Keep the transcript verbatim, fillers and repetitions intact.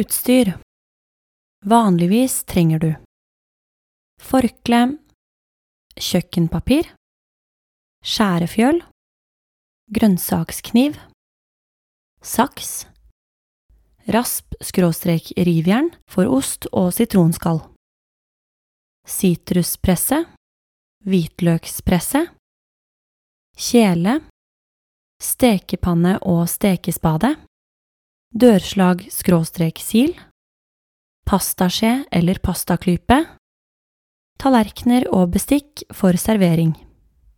Utstyr. Vanligvis trenger du forkle, kjøkkenpapir, skjærefjøl, grønnsakskniv, saks, rasp-rivjern for ost og sitronskall, sitruspresse, hvitløkspresse, kjele, stekepanne og stekespade, dørslag-sil, pastaskje eller pastaklype, tallerkener og bestikk for servering.